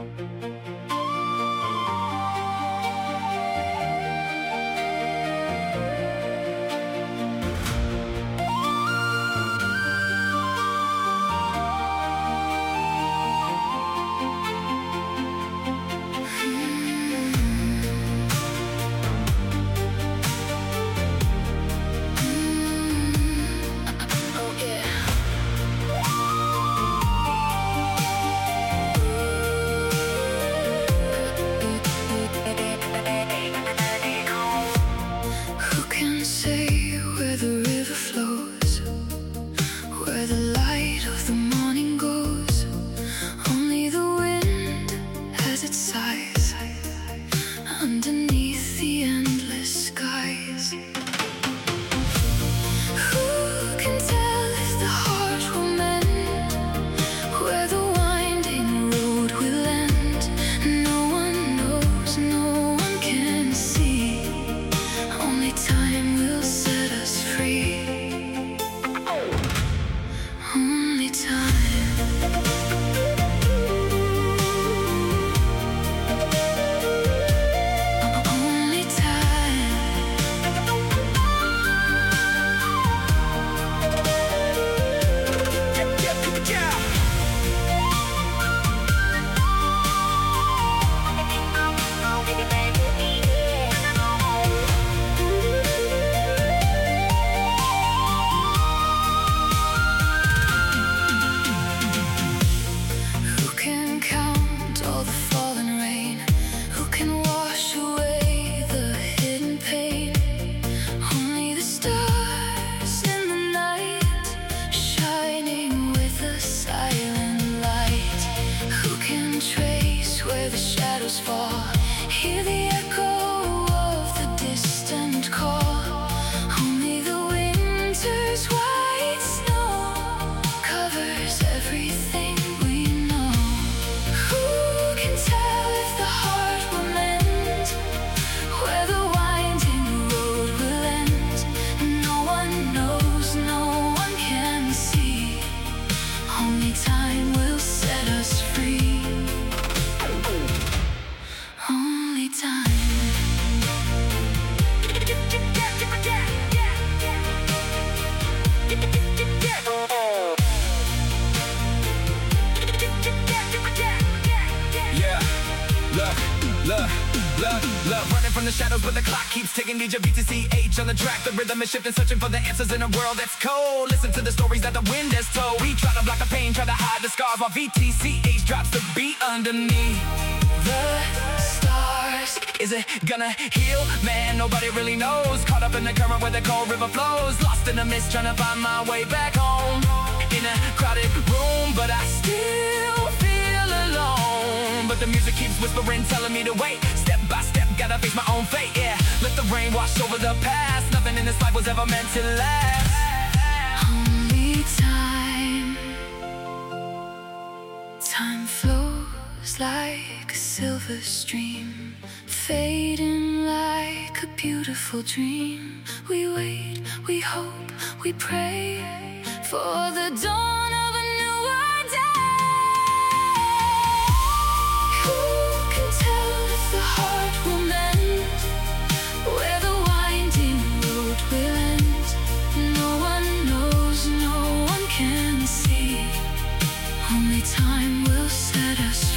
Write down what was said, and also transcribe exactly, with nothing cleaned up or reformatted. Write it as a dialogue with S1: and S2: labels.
S1: Underneath the endless skies, who can tell if the heart will mend, where the winding road will end? No one knows, no one can see. Only time will set us free. Only time. Fall, hear the echo of the distant call. Only the winter's white snow covers everything we know. Who can tell if the heart will mend, where the winding road will end? No one knows, no one can see. Only time will set us free. Only time.
S2: Yeah, look, look, look, look. Running from the shadows, but the clock keeps ticking. Need your V T C H on the track. The rhythm is shifting, searching for the answers in a world that's cold. Listen to the stories that the wind has told. We try to block the pain, try to hide the scars, while V T C H drops the beat underneath the stars. Is it gonna heal? Man, nobody really knows. Caught up in the current where the cold river flows. Lost in the mist, trying to find my way back home. In a crowded room, but I still feel alone. But the music keeps whispering, telling me to wait. Step by step, gotta face my own fate, yeah. Let the rain wash over the past. Nothing in this life was ever meant to last.
S1: Only time. Time flows like a silver stream, fading like a beautiful dream. We wait, we hope, we pray for the dawn of a newer day. Who can tell if the heart will mend, where the winding road will end? No one knows, no one can see. Only time will set us